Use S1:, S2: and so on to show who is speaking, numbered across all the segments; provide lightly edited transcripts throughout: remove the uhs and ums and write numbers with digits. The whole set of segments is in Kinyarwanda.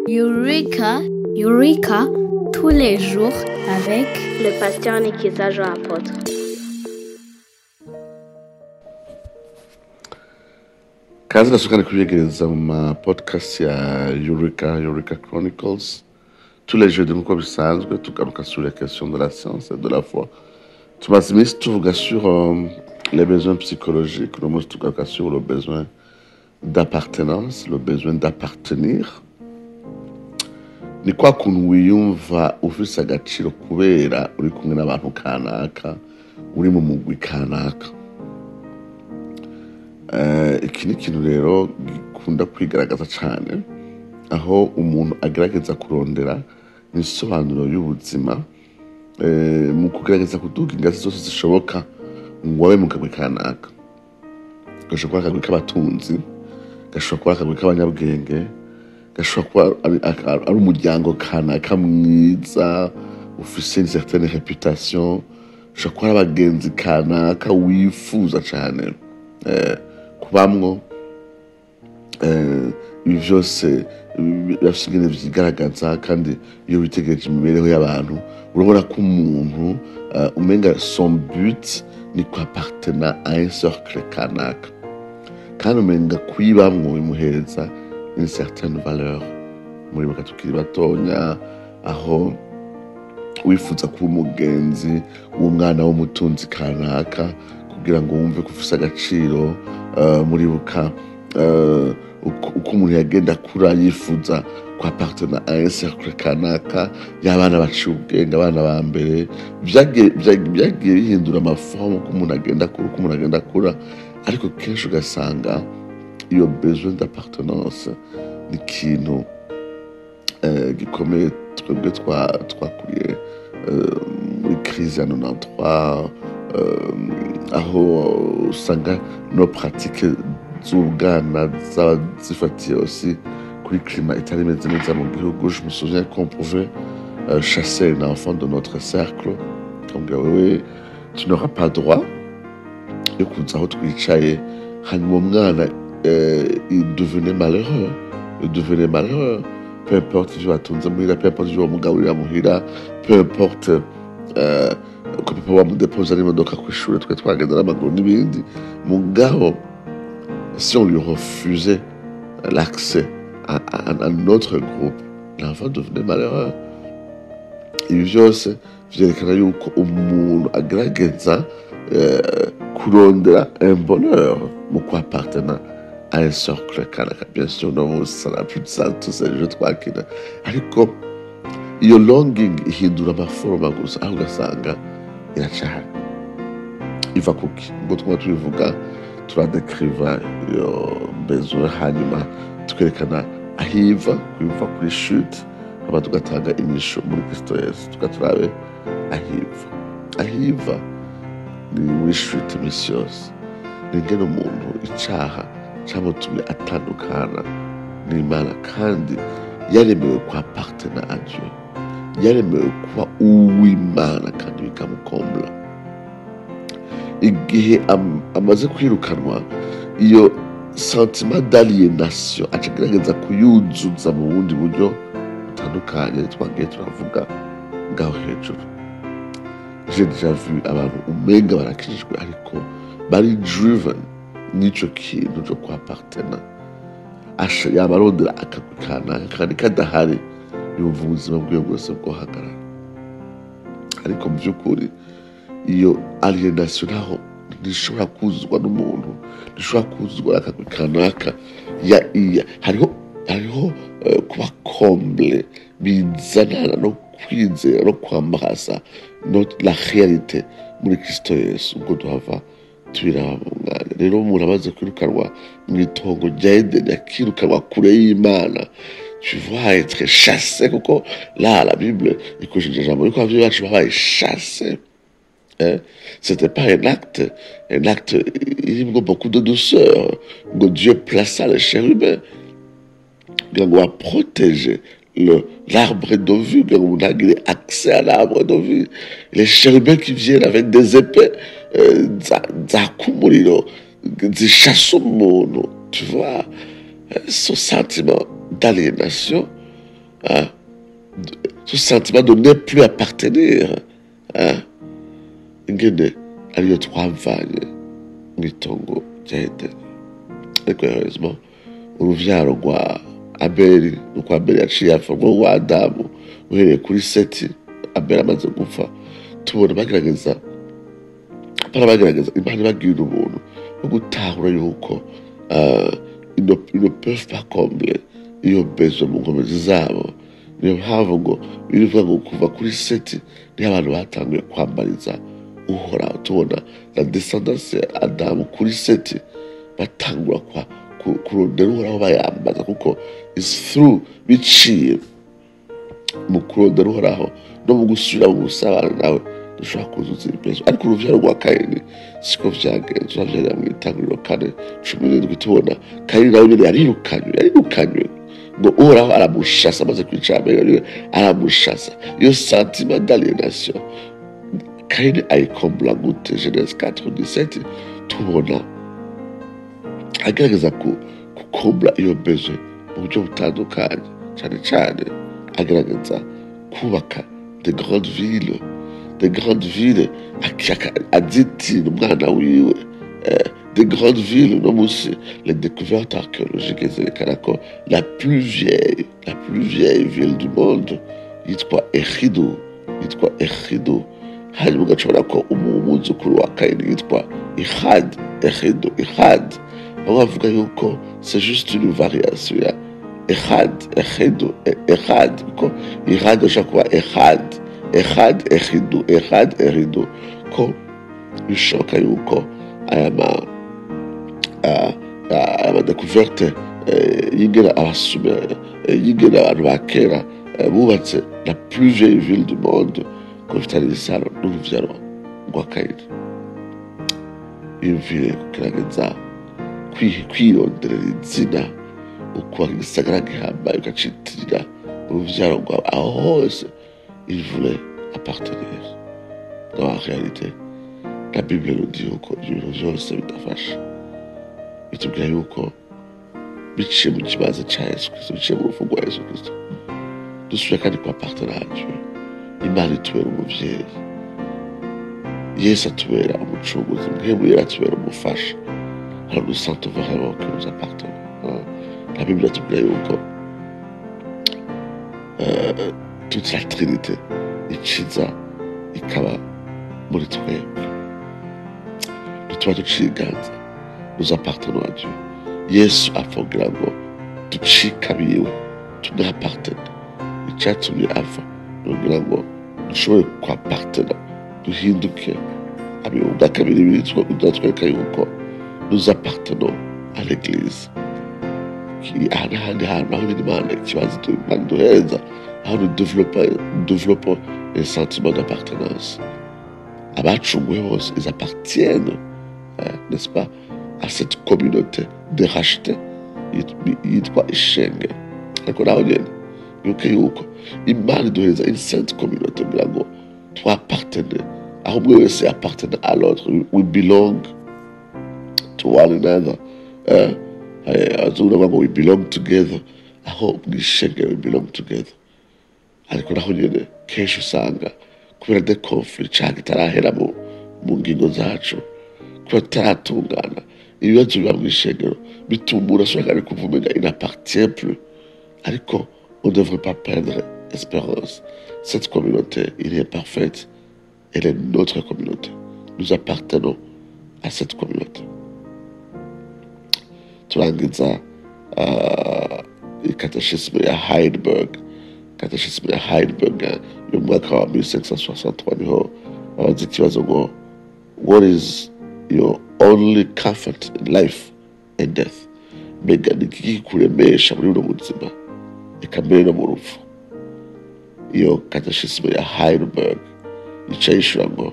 S1: Eureka, Eureka, tous les jours avec le pasteur Nikiza Jean Apôtre.
S2: Kazi nasukani kuyegereza mu podcast ya Eureka Chronicles. Tous les jeudis nk'uko bisanzwe tugaruka sur les questions de la science et de la foi. Tumaze iminsi tuvuga sur les besoins psychologiques, uno munsi tugaruka sur le besoin d'appartenance, le besoin d'appartenir. Ni kwa kuntu wiyumva ufise agaciro kubera uri kumwe n'abantu kanaka, uri mu mugwi kanaka. Iki ni ikintu rero gikunda kwigaragaza cyane aho umuntu agerageza kurondera insobanuro y'ubuzima mu kugerageza kuduga ingazi zose zishoboka ngo abe mu kagwi kanaka. Gashobora kuba akagwi k'abatunzi, gashobora kuba akagwi k'abanyabwenge, gashobora kuba ari umuryango kanaka mwiza ufise une certaine réputation, gashobora kuba ari abagenzi kanaka wifuza cyane kubamwo. Ibi byose birafise ingene vyigaragaza, kandi iyo witegereje imibereho y'abantu urabona ko umuntu umenga son but ni kwappartena à un cercle kanaka, kandi umenga kuyibamwo bimuhereza une certaine valeur. Muri bakatubwira batonya aho wifuza kuba umugenzi w'umwana w'umutunzi kanaka kugira ngo wumve ko ufise agaciro. Muribuka uko umuntu yagenda akura yifuza kwappartena à un cercle kanaka y'abana baciye ubwenge, abana ba mbere. Byagiye bihindura amaforme uko umuntu agenda akura, ariko kenshi ugasanga iyo besoin d'appartenance ni ikintu gikomeye twebwe twakuriye muri crise ya 93, aho usanga no pratique z'ubwana zaba zifatiye aussi kuri climat itari imeze neza mu gihugu. Je me souviens qu'on pouvait chasser un enfant de notre cercle, kamubwira wewe tu n'auras pas droit yo kuza aho twicaye. Hanyuma umwana il devenait malheureux, peu importe ivyo batunze muhira, peu importe ivyo bamugaburira muhira, peu importe ko papa wamudepoza n'imodoka kw'ishure twe twagenda n'amaguru n'ibindi. Mugabo si on lui refusait l'accès à notre groupe, l'enfant devenait malheureux. Ibi byose vyerekana yuko umuntu agerageza kurondera un bonheur mu kwappartena à un cercle kanaka. Bien sûr, non, ça n'a plus de sens, tous ces jeux twakina, ariko iyo longing ihindura amaforma gusa, aho ugasanga iracahari. Iva kuki ngo twaba tubivuga turadekriva iyo besoin, hanyuma twerekana ahiva kuva kuri chute, hama tugatanga inyisho muri Kristo Yesu, tukaturabe ahiva ni muri chute imisi yose. Ni ngene umuntu icaha camutumye atandukana n'Imana, kandi yaremewe kwappartena à Dieu, yaremewe kuba uw'Imana kandi bikamukombla. Igihe amaze kwirukanwa, iyo sentiment d'aliénation acagerageza kuyuzuza mu bundi buryo butandukanye twagiye turavuga ngaho hejuru. J'ai déjà vu abantu umenga barakijijwe ariko bari driven n'ico kintu cyo kwappartena. Yaba arondera akagwi kanaka kandi kadahari, yumva ubuzima bwiwe bwose bwohagarara. Ariko mu by'ukuri iyo aliénation naho ntishobora kuzuzwa n'umuntu, ntishobora kuzuzwa n'akagwi kanaka. Hariho kuba comble bizanana no kwizera no kwambaza la réalité muri Kristo Yesu, ubwo duhava tubiraba mu mwanya. Rero umuntu amaze kwirukanwa mu itongo rya Edeni, akirukanwa kure y'Imana, tu vas être chassé, kuko là la Bible ikoresheje ijambo yuko abavyeyi bacu babaye chassé. C'était pas un acte irimwo beaucoup de douceur ngo Dieu plaça les chérubins kugira ngo baprotège l'arbre de vie, kugira ngo umuntu agire accès à l'arbre de vie. Les chérubins qui viennent avec des épées zaka umuriro zishasa umuntu, tu vois. Ce sentiment d'aliénation Hein? Ce sentiment de ne plus appartenir. Hein? Ingene ariyo twavanye mw'itongo rya Edeni. Ariko heureusement uruvyaro rwa Abeli nuko Abeli yaciye apfa rwa Adamu uhereye kuri Seti Abeli amaze gupfa tubona bagerageza Imana ibagirira ubuntu no gutahura yuko ils ne peuvent pas combler iyo besoin mu nkomezi zabo. Niyo mpamvu ngo birivuga ngo kuva kuri Seti niho abantu batanguye kwambariza uhoraho. Tubona la descendance ya Adamu kuri Seti batangura kurondera uhoraho bayambaza, kuko is through biciye mu kurondera uhoraho no mu gusubira mu gusabana nawe dushobora kuzuza ibibazo. Ariko uruvyaro rwa Kayini siko vyagenze. Uravyarira mw'Itanguriro 4:17 tubona Kayini nawe nyene yarirukanywe ngo uhoraho aramushasa, amaze kwicara Abeli aramushasa. Iyo sentiment d'aliénation Kayini ayikombla gute? Genèse 4:17 tubona agerageza kukombla iyo besoin mu buryo butandukanye, cyane cyane agerageza kubaka des grandes villes azitira umwana wiwe. Des grandes villes no munsi les découvertes archéologiques zerekana ko la plus vieille ville du monde yitwa Echidu. Hanyuma ugashobora ko umwuzukuru wa Kayini yitwa Ihad. Aho bavuga yuko c'est juste une variation ya Ehad, kuko Ihad ashobora kuba Echidu, ko bishoboka yuko aya découverte yigera yigera abantu ba kera bubatse la plus vieille ville du monde ko bitari isano n'uruvyaro rwa Kayini. Yumvire kugerageza kwironderera izina ukubaka igisagara gihambaye ugacitirira uruvyaro rwawe aho hose. Il voulait appartenir. Dans la réalité, la Bible nous dit yuko ibintu vyose bidafasha. Bitubwira yuko biciye mu kibanza ca Yesu Kristo, biciye mu rupfu rwa Yesu Kristo, dusubira kandi kwappartenir à Dieu. Imana itubera umuvyeyi, Yesu atubera umucunguzi, Mpwemu Yera atubera umufasha. Alors nous sentons vraiment que nous appartenons. La Bible atubwira yuko toute la Trinité ikiza ikaba muri twebwe. Tuba duciye iganza, nous appartenons à Dieu. Yesu apfa kugira ngo ducikabiwe tunappartene. Icyatumye apfa kugira ngo dushobore kwappartena, duhinduke abiyumva kabiri biratwereka yuko nous appartenons à l'église. Ahandi hantu aho Imana ikibazo duhereza, aho nous développons un sentiment d'appartenance. Abacunguwe bose, ils appartiennent, n'est-ce pas, à cette communauté de rachetés yitwa ishenge. Ariko naho nyene yuko Imana iduhereza une sainte communauté kugira ngo twappartene, aho umwe wese appartene à l'autre. We belong to one another. We belong together. Aho mw'ishenge we belong together. Ariko naho nyene kenshi usanga kubera des conflits canke itarahera mu ngingo zacu, kubera tutaratungana, ibibazo biba mw'ishengero bituma umuntu ashobora kuvuga umenga il n'appartient plus. Ariko on ne devrait pas perdre espérance. Cette communauté, elle est parfaite. Elle est notre communauté. Nous appartenons à cette communauté. Turangiza ikatechisme ya Heidelberg. Katechisme ya Heidelberg yo mwaka wa 1563 niho babaza ikibazo ngo what is your only comfort in life and death? Mbega ni iki kuremesha muri buno buzima eka mbere no mu rupfu? Iyo katechisme ya Heidelberg ica yishura ngo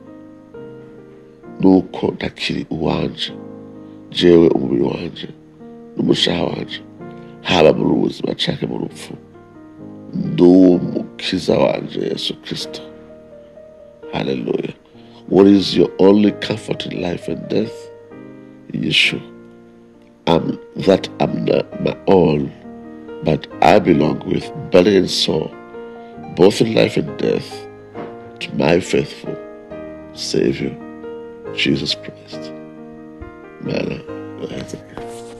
S2: nuko ntakiri uwanje, jewe umubiri wanje n'umushaha wanje, haba muri ubuzima canke mu rupfu, ndumukiza wanje Yesu Kristo. Hallelujah. What is your only comfort in life and death? Yeshua. I'm not my all. but I belong with body and soul, both in life and death, to my faithful Savior, Jesus Christ. Man, go ahead.